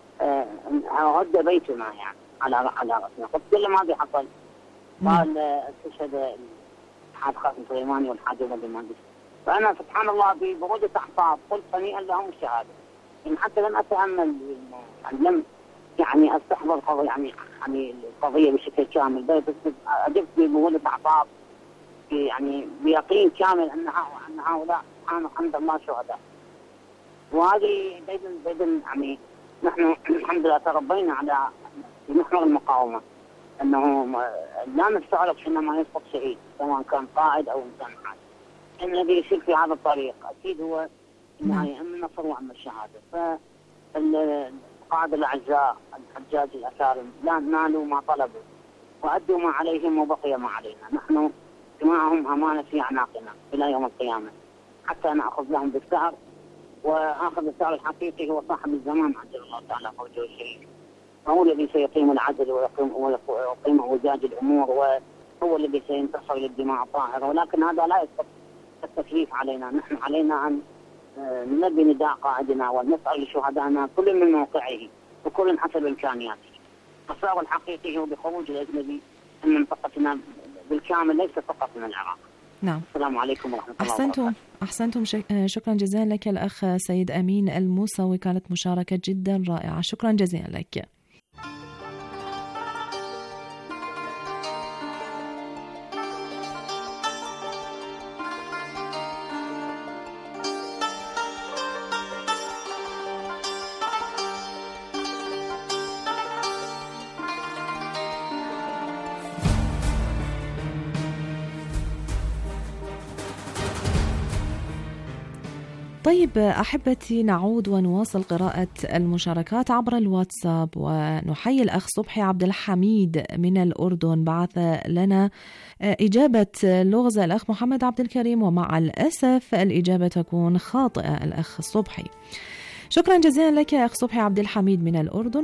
رد بيتنا يعني على على رأسنا. قلت له: ماذا حصل؟ قال: استشهد الحاج قاسم سليماني والحاج أبو المهندس. فأنا سبحان الله ببرودة أعصاب قلت هنيئا لهم الشهادة، يعني حتى لم أتأمل، يعني لم يعني أستحضر قضية يعني يعني القضية بشكل كامل، بس أجبت ببرودة أعصاب يعني بيقين كامل أن أن هؤلاء سبحان الحمد لله شهداء. وهذه بيدن بيدن يعني نحن الحمد لله تربينا على محور المقاومة، أنه لا نستغرب حينما يسقط شهيد سواء كان قائد أو إنسان حاج. الذي يسير في هذا الطريق أكيد هو النهاية أما النصر وأما الشهادة. فالقادة الأعزاء الحجاج الأكارم لا نالوا ما طلبوا وأدوا ما عليهم وبقي ما علينا، نحن دماءهم أمانة في أعناقنا إلى يوم القيامة حتى نأخذ لهم بالثأر، وآخذ الثأر الحقيقي هو صاحب الزمان عجل الله تعالى فرجه الشريف، هو الذي سيقيم العدل ويقيم ويقيم اعوجاج الأمور، وهو الذي سينتصر للدماء الطاهرة. ولكن هذا لا يسقط التكليف علينا، نحن علينا أن نلبي نداء قائدنا ونسأل لشهدائنا كل من موقعه وكل حسب إمكانياته. الثأر الحقيقي هو بخروج الأجنبي من منطقتنا بالكامل، ليس فقط من العراق. نعم. السلام عليكم ورحمة الله وبركاته. أحسنتم أحسنتم. شكرا جزيلا لك الأخ سيد أمين الموسوي، كانت مشاركة جدا رائعة، شكرا جزيلا لك. طيب أحبتي، نعود ونواصل قراءة المشاركات عبر الواتساب، ونحيي الأخ صبحي عبد الحميد من الأردن، بعث لنا إجابة لغز الأخ محمد عبد الكريم، ومع الأسف الإجابة تكون خاطئة الأخ صبحي. شكرا جزيلا لك أخ صبحي عبد الحميد من الأردن.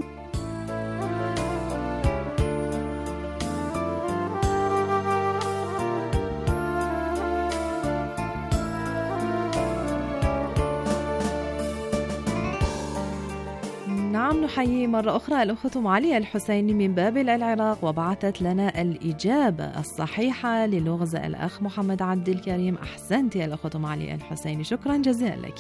نعم، نحيي مرة أخرى الأخت أم علي الحسيني من بابل العراق، وبعثت لنا الإجابة الصحيحة للغز الأخ محمد عبد الكريم. أحسنت يا الأخت أم علي الحسيني، شكرا جزيلا لك.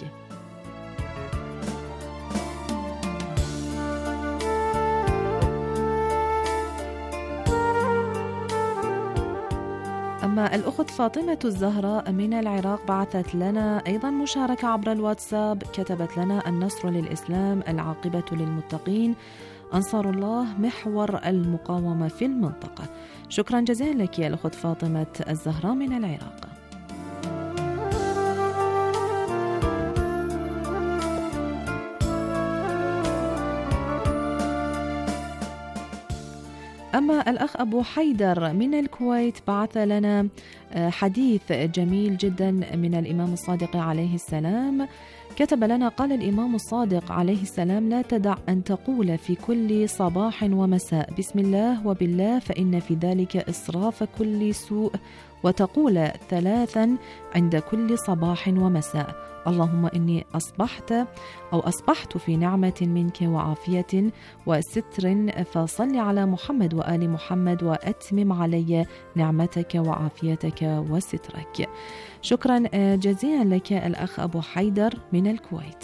أما الأخت فاطمة الزهراء من العراق بعثت لنا أيضا مشاركة عبر الواتساب، كتبت لنا: النصر للإسلام، العاقبة للمتقين، أنصار الله محور المقاومة في المنطقة. شكرا جزيلا لك يا الأخت فاطمة الزهراء من العراق. أما الأخ أبو حيدر من الكويت بعث لنا حديث جميل جدا من الإمام الصادق عليه السلام، كتب لنا: قال الإمام الصادق عليه السلام: لا تدع أن تقول في كل صباح ومساء بسم الله وبالله فإن في ذلك إصراف كل سوء، وتقول ثلاثا عند كل صباح ومساء: اللهم إني أصبحت أو أصبحت في نعمة منك وعافية وستر، فصل على محمد وآل محمد وأتمم علي نعمتك وعافيتك وسترك. شكرا جزيلا لك الأخ أبو حيدر من الكويت.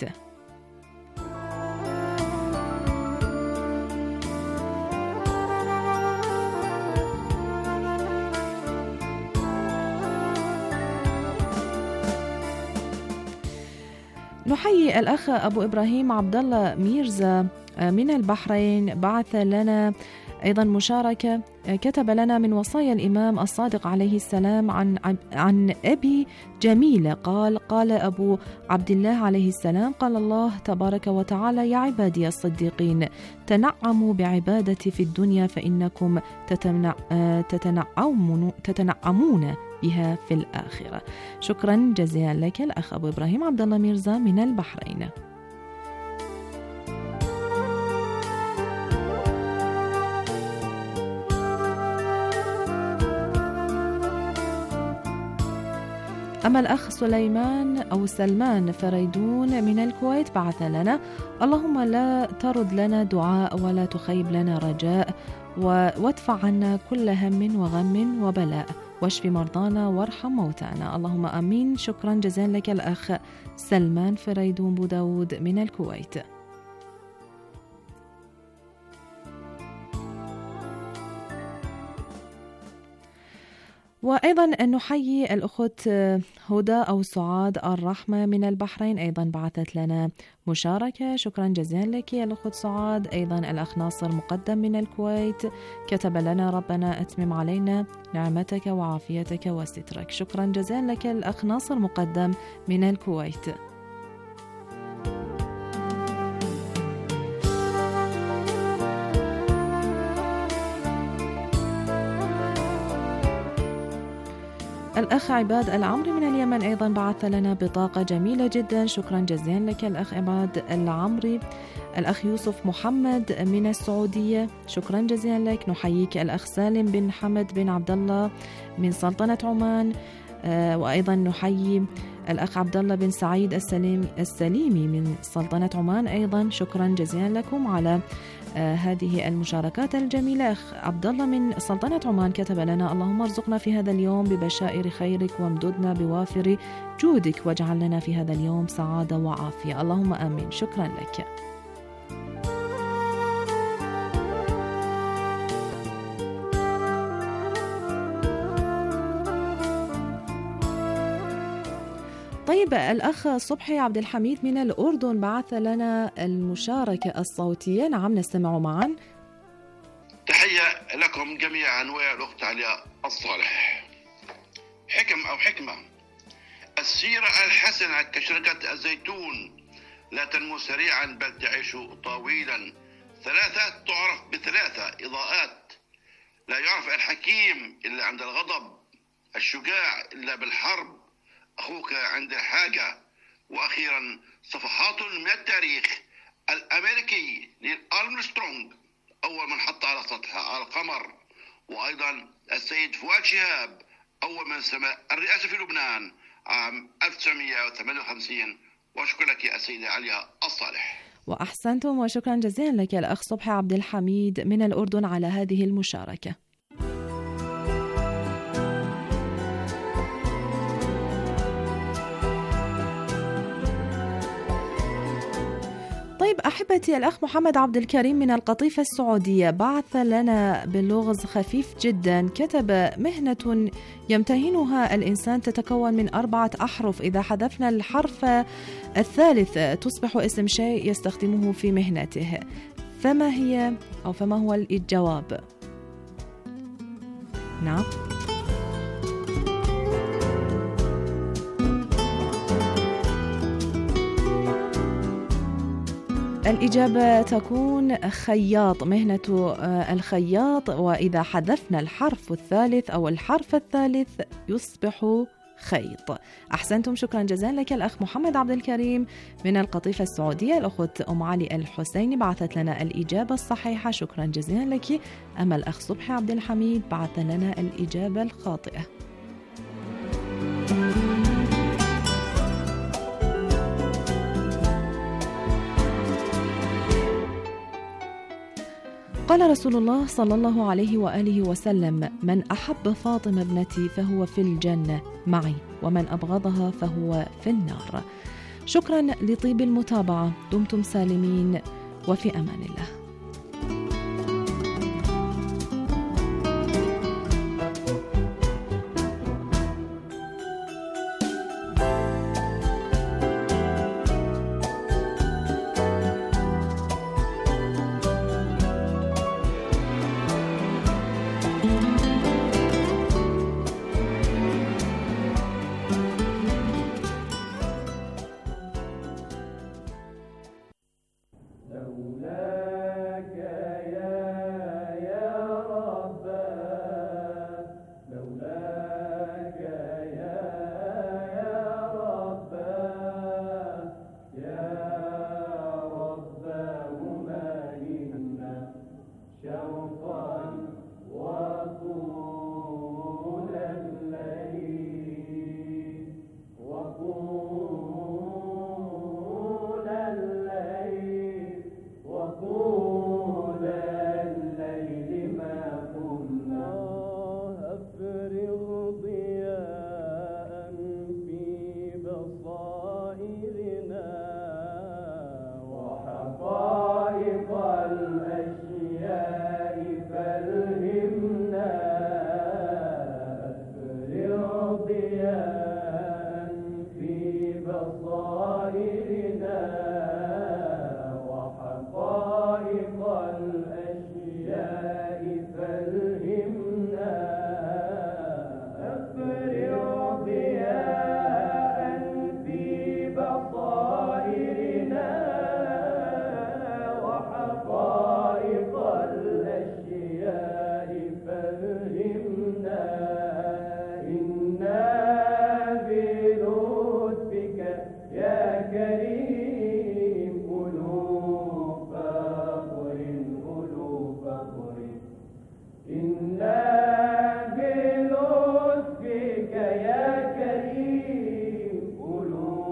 نحيي الأخ أبو إبراهيم عبد الله ميرزا من البحرين، بعث لنا أيضا مشاركة، كتب لنا: من وصايا الإمام الصادق عليه السلام عن عن أبي جميلة قال: قال أبو عبد الله عليه السلام: قال الله تبارك وتعالى: يا عبادي الصديقين تنعموا بعبادتي في الدنيا فإنكم تتنع تتنعمون تتنعمون بها في الآخرة. شكرا جزيلا لك الأخ أبو إبراهيم عبد الله ميرزا من البحرين. أما الأخ سليمان أو سلمان فريدون من الكويت بعث لنا: اللهم لا ترد لنا دعاء ولا تخيب لنا رجاء، وادفع عنا كل هم وغم وبلاء، واشف مرضانا وارحم موتانا، اللهم آمين. شكرا جزيلا لك الأخ سلمان فريدون بوداود من الكويت. وأيضا نحيي الأخت هدى أو سعاد الرحمة من البحرين، أيضا بعثت لنا مشاركة. شكرا جزيلا لك يا الأخت سعاد. أيضا الأخ ناصر مقدم من الكويت كتب لنا: ربنا أتمم علينا نعمتك وعافيتك وسترك. شكرا جزيلا لك الأخ ناصر مقدم من الكويت. الأخ عباد العمري من اليمن أيضا بعث لنا بطاقة جميلة جدا. شكرا جزيلا لك الأخ عباد العمري. الأخ يوسف محمد من السعودية، شكرا جزيلا لك. نحييك الأخ سالم بن حمد بن عبد الله من سلطنة عمان، آه وأيضا نحيي الأخ عبد الله بن سعيد السليم السليمي من سلطنة عمان أيضا. شكرا جزيلا لكم على آه هذه المشاركات الجميلة. أخ عبد الله من سلطنة عمان كتب لنا: اللهم ارزقنا في هذا اليوم ببشائر خيرك وامددنا بوافر جودك واجعل لنا في هذا اليوم سعادة وعافية. اللهم آمين. شكرا لك. طيب الأخ صبحي عبد الحميد من الأردن بعث لنا المشاركة الصوتية. نعم نستمع معا. تحية لكم جميعا والأخت علياء الصالح. حكم أو حكمة: السيرة الحسنة كشجرة الزيتون لا تنمو سريعا بل تعيش طويلا. ثلاثة تعرف بثلاثة إضاءات: لا يعرف الحكيم إلا عند الغضب، الشجاع إلا بالحرب، أخوك عند الحاجة. وأخيرا صفحات من التاريخ الأمريكي نيل أرمسترونغ أول من حط على سطح القمر، وأيضا السيد فؤاد شهاب أول من سمى الرئاسة في لبنان عام ألف وتسعمئة وثمانية وخمسين. وشكرا لك يا السيدة علياء الصالح. وأحسنتم وشكرا جزيلا لك الأخ صبحي عبد الحميد من الأردن على هذه المشاركة. طيب أحبتي، الأخ محمد عبد الكريم من القطيفة السعودية بعث لنا بلغز خفيف جدا. كتب: مهنة يمتهنها الإنسان تتكون من أربعة أحرف، إذا حذفنا الحرف الثالث تصبح اسم شيء يستخدمه في مهنته. فما هي أو فما هو الجواب؟ نعم الإجابة تكون خياط، مهنة الخياط، وإذا حذفنا الحرف الثالث أو الحرف الثالث يصبح خيط. أحسنتم، شكرا جزيلا لك الأخ محمد عبد الكريم من القطيفة السعودية. الأخت أم علي الحسيني بعثت لنا الإجابة الصحيحة، شكرا جزيلا لك. أما الأخ صبحي عبد الحميد بعث لنا الإجابة الخاطئة. قال رسول الله صلى الله عليه وآله وسلم: من أحب فاطمة ابنتي فهو في الجنة معي، ومن أبغضها فهو في النار. شكرا لطيب المتابعة، دمتم سالمين وفي أمان الله.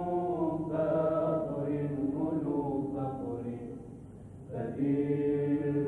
فقير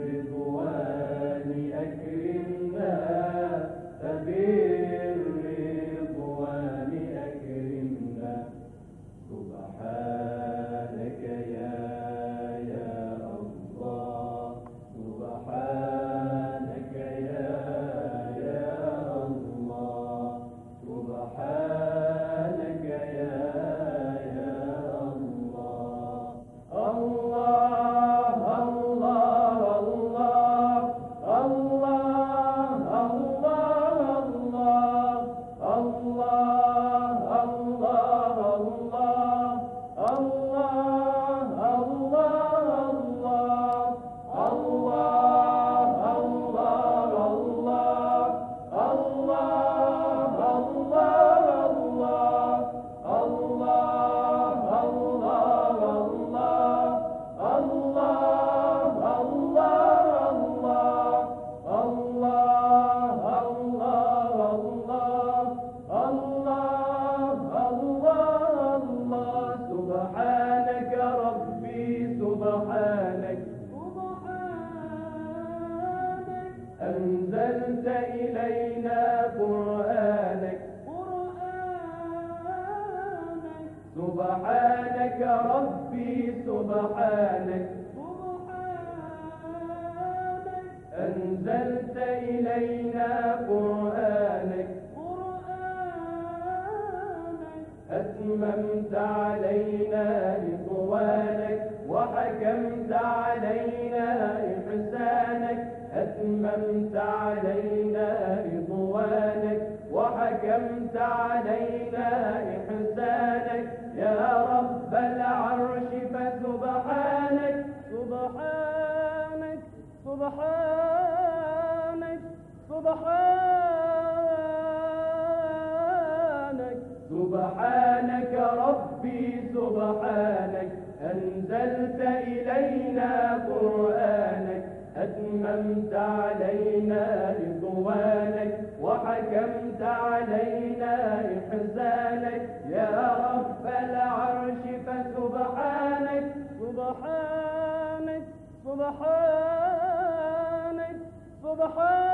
أنزلت إلينا قرآنك سبحانك ربي سبحانك أنزلت إلينا قرآنك أتممت علينا رضوانك وحكمت علينا إحسانك أتممت علينا رضوانك وحكمت علينا إحسانك يا رب العرش فسبحانك سبحانك سبحانك سبحانك سبحانك ربي سبحانك أنزلت إلينا قرآنك أتممت علينا رضوانك وحكمت علينا إحسانك يا رب العرش فسبحانك سبحانك سبحانك سبحانك